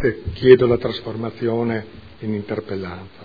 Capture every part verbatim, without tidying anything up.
Grazie, chiedo la trasformazione in interpellanza.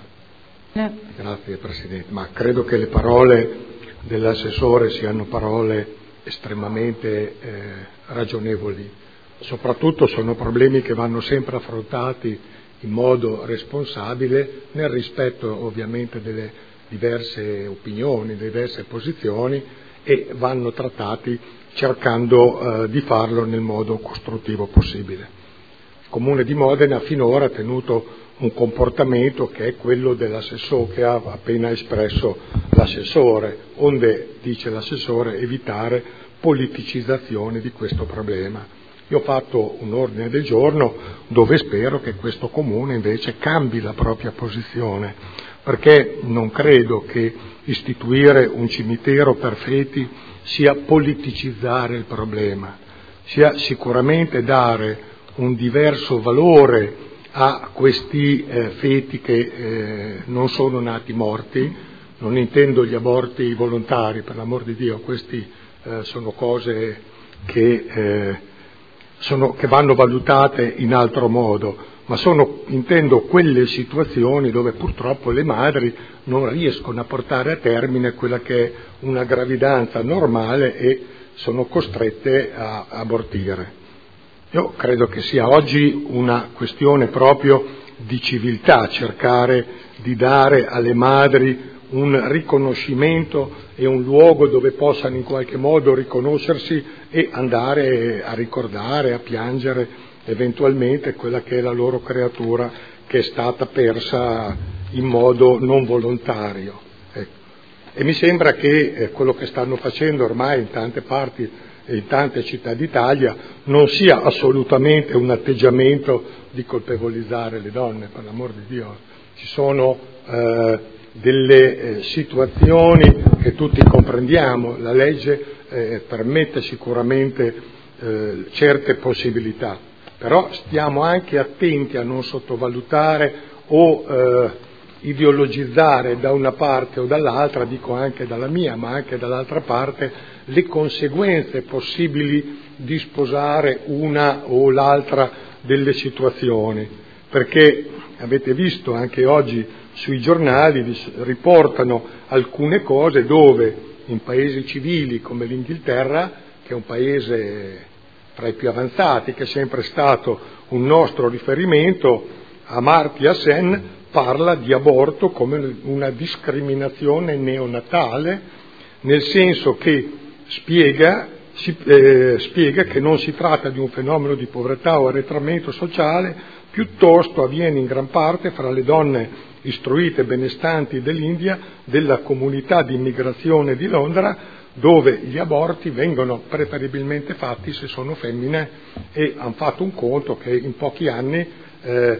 Grazie Presidente, ma credo che le parole dell'assessore siano parole estremamente eh, ragionevoli, soprattutto sono problemi che vanno sempre affrontati in modo responsabile, nel rispetto ovviamente delle diverse opinioni, delle diverse posizioni, e vanno trattati cercando eh, di farlo nel modo costruttivo possibile. Il Comune di Modena finora ha tenuto un comportamento che è quello dell'assessore che ha appena espresso l'assessore, onde, dice l'assessore, evitare politicizzazione di questo problema. Io ho fatto un ordine del giorno dove spero che questo Comune invece cambi la propria posizione, perché non credo che istituire un cimitero per feti sia politicizzare il problema, sia sicuramente dare un diverso valore a questi eh, feti che eh, non sono nati morti. Non intendo gli aborti volontari, per l'amor di Dio, questi eh, sono cose che, eh, sono, che vanno valutate in altro modo, ma sono, intendo, quelle situazioni dove purtroppo le madri non riescono a portare a termine quella che è una gravidanza normale e sono costrette a abortire. Io credo che sia oggi una questione proprio di civiltà cercare di dare alle madri un riconoscimento e un luogo dove possano in qualche modo riconoscersi e andare a ricordare, a piangere eventualmente quella che è la loro creatura che è stata persa in modo non volontario. Ecco. E mi sembra che eh, quello che stanno facendo ormai in tante parti e in tante città d'Italia non sia assolutamente un atteggiamento di colpevolizzare le donne, per l'amor di Dio. Ci sono eh, delle eh, situazioni che tutti comprendiamo, la legge eh, permette sicuramente eh, certe possibilità, però stiamo anche attenti a non sottovalutare o eh, ideologizzare da una parte o dall'altra, dico anche dalla mia, ma anche dall'altra parte, le conseguenze possibili di sposare una o l'altra delle situazioni, perché avete visto anche oggi sui giornali riportano alcune cose dove in paesi civili come l'Inghilterra, che è un paese tra i più avanzati, che è sempre stato un nostro riferimento, Amartya Sen parla di aborto come una discriminazione neonatale, nel senso che spiega, si, eh, spiega che non si tratta di un fenomeno di povertà o arretramento sociale, piuttosto avviene in gran parte fra le donne istruite e benestanti dell'India, della comunità di immigrazione di Londra, dove gli aborti vengono preferibilmente fatti se sono femmine, e hanno fatto un conto che in pochi anni eh,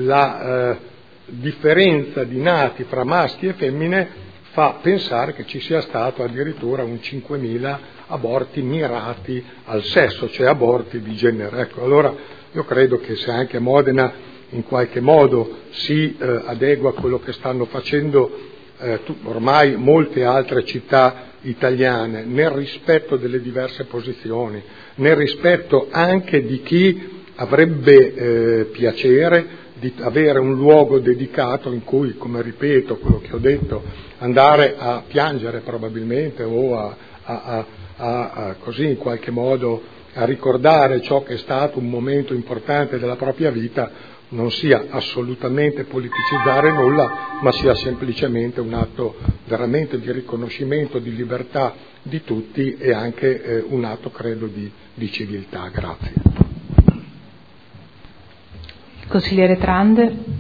la eh, differenza di nati fra maschi e femmine fa pensare che ci sia stato addirittura un cinquemila aborti mirati al sesso, cioè aborti di genere. Ecco, allora io credo che se anche Modena in qualche modo si eh, adegua a quello che stanno facendo eh, tu, ormai molte altre città italiane, nel rispetto delle diverse posizioni, nel rispetto anche di chi avrebbe eh, piacere di avere un luogo dedicato in cui, come ripeto quello che ho detto, andare a piangere probabilmente o a, a, a, a così in qualche modo a ricordare ciò che è stato un momento importante della propria vita, non sia assolutamente politicizzare nulla, ma sia semplicemente un atto veramente di riconoscimento, di libertà di tutti e anche eh, un atto, credo, di, di civiltà. Grazie. Consigliere Trande.